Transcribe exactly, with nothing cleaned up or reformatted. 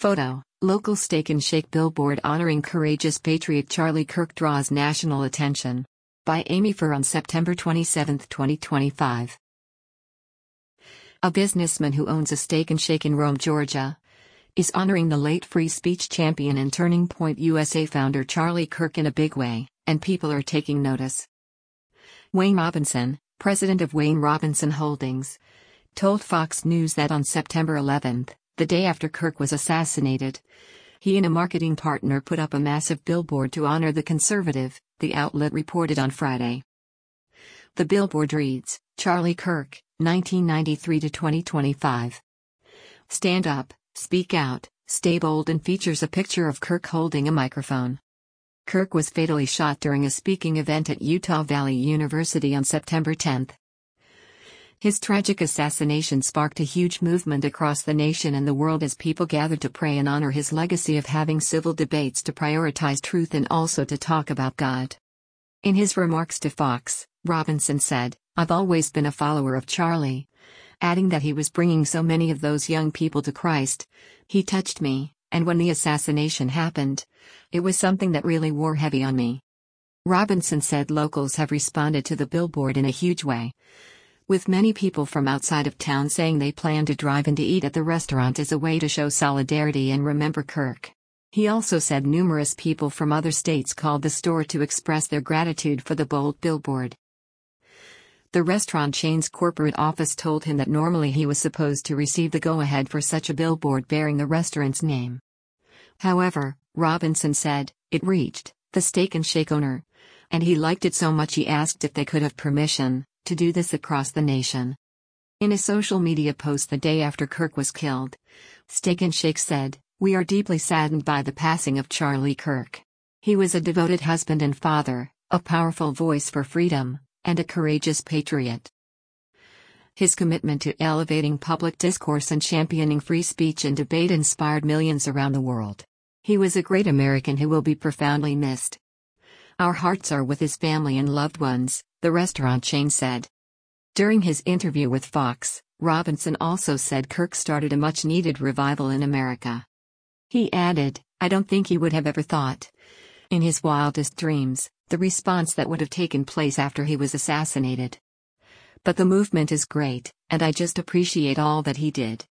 Photo: Local Steak and Shake billboard honoring courageous patriot Charlie Kirk draws national attention. By Amy Furr on September twenty-seventh, twenty twenty-five. A businessman who owns a Steak and Shake in Rome, Georgia, is honoring the late free speech champion and Turning Point U S A founder Charlie Kirk in a big way, and people are taking notice. Wayne Robinson, president of Wayne Robinson Holdings, told Fox News that on September eleventh, the day after Kirk was assassinated, he and a marketing partner put up a massive billboard to honor the conservative, the outlet reported on Friday. The billboard reads, "Charlie Kirk, nineteen ninety-three to twenty twenty-five. Stand up, speak out, stay bold," and features a picture of Kirk holding a microphone. Kirk was fatally shot during a speaking event at Utah Valley University on September tenth. His tragic assassination sparked a huge movement across the nation and the world as people gathered to pray and honor his legacy of having civil debates to prioritize truth and also to talk about God. In his remarks to Fox, Robinson said, "I've always been a follower of Charlie," adding that he was bringing so many of those young people to Christ. "He touched me, and when the assassination happened, it was something that really wore heavy on me." Robinson said locals have responded to the billboard in a huge way, with many people from outside of town saying they plan to drive in to eat at the restaurant as a way to show solidarity and remember Kirk. He also said numerous people from other states called the store to express their gratitude for the bold billboard. The restaurant chain's corporate office told him that normally he was supposed to receive the go-ahead for such a billboard bearing the restaurant's name. However, Robinson said, it reached the Steak and Shake owner, and he liked it so much he asked if they could have permission to do this across the nation. In a social media post the day after Kirk was killed, Steak and Shake said, "We are deeply saddened by the passing of Charlie Kirk. He was a devoted husband and father, a powerful voice for freedom, and a courageous patriot. His commitment to elevating public discourse and championing free speech and debate inspired millions around the world. He was a great American who will be profoundly missed. Our hearts are with his family and loved ones," the restaurant chain said. During his interview with Fox, Robinson also said Kirk started a much-needed revival in America. He added, "I don't think he would have ever thought, in his wildest dreams, the response that would have taken place after he was assassinated. But the movement is great, and I just appreciate all that he did."